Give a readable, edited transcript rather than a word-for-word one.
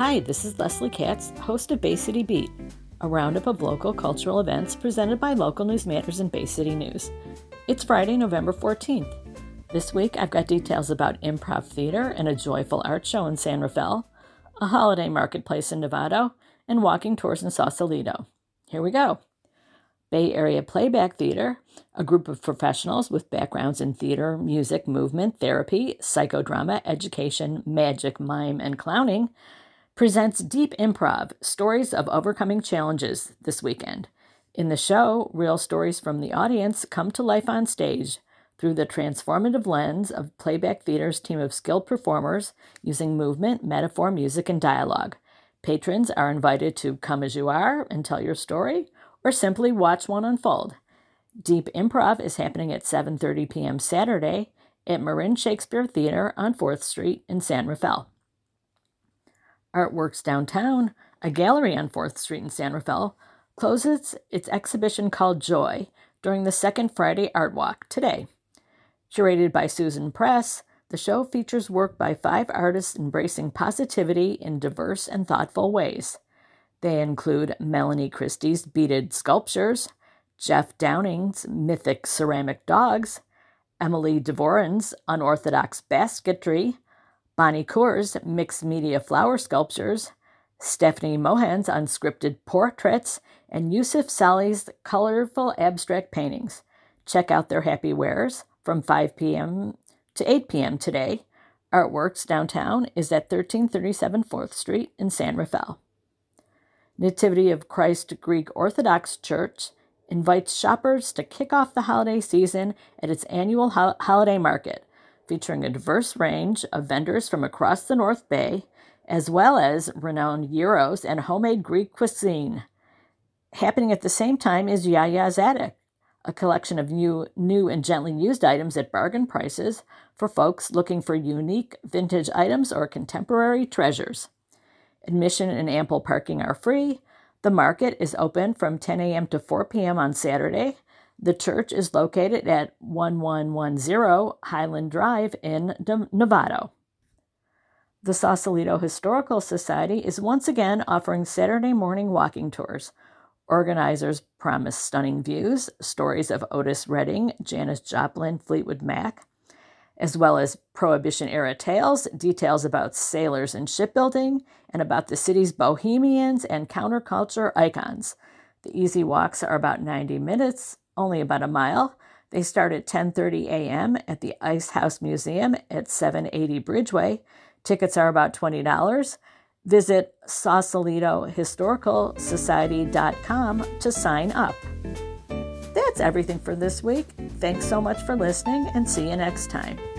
Hi, this is Leslie Katz, host of Bay City Beat, a roundup of local cultural events presented by Local News Matters and Bay City News. It's Friday, November 14th. This week, I've got details about improv theater and a joyful art show in San Rafael, a holiday marketplace in Novato, and walking tours in Sausalito. Here we go. Bay Area Playback Theater, a group of professionals with backgrounds in theater, music, movement, therapy, psychodrama, education, magic, mime, and clowning, presents Deep Improv, Stories of Overcoming Challenges this weekend. In the show, real stories from the audience come to life on stage through the transformative lens of Playback Theater's team of skilled performers using movement, metaphor, music, and dialogue. Patrons are invited to come as you are and tell your story, or simply watch one unfold. Deep Improv is happening at 7:30 p.m. Saturday at Marin Shakespeare Theater on 4th Street in San Rafael. Artworks Downtown, a gallery on 4th Street in San Rafael, closes its exhibition called Joy during the second Friday Art Walk today. Curated by Susan Press, the show features work by 5 artists embracing positivity in diverse and thoughtful ways. They include Melanie Christie's beaded sculptures, Jeff Downing's mythic ceramic dogs, Emily Devoren's unorthodox basketry, Bonnie Coors' mixed media flower sculptures, Stephanie Mohan's unscripted portraits, and Yusuf Salih's colorful abstract paintings. Check out their happy wares from 5 p.m. to 8 p.m. today. Artworks Downtown is at 1337 4th Street in San Rafael. Nativity of Christ Greek Orthodox Church invites shoppers to kick off the holiday season at its annual holiday market, featuring a diverse range of vendors from across the North Bay, as well as renowned gyros and homemade Greek cuisine. Happening at the same time is Yaya's Attic, a collection of new and gently used items at bargain prices for folks looking for unique vintage items or contemporary treasures. Admission and ample parking are free. The market is open from 10 a.m. to 4 p.m. on Saturday. The church is located at 1110 Highland Drive in Novato. The Sausalito Historical Society is once again offering Saturday morning walking tours. Organizers promise stunning views, stories of Otis Redding, Janis Joplin, Fleetwood Mac, as well as Prohibition-era tales, details about sailors and shipbuilding, and about the city's bohemians and counterculture icons. The easy walks are about 90 minutes, only about a mile. They start at 10:30 a.m. at the Ice House Museum at 780 Bridgeway. Tickets are about $20. Visit SausalitoHistoricalSociety.com to sign up. That's everything for this week. Thanks so much for listening, and see you next time.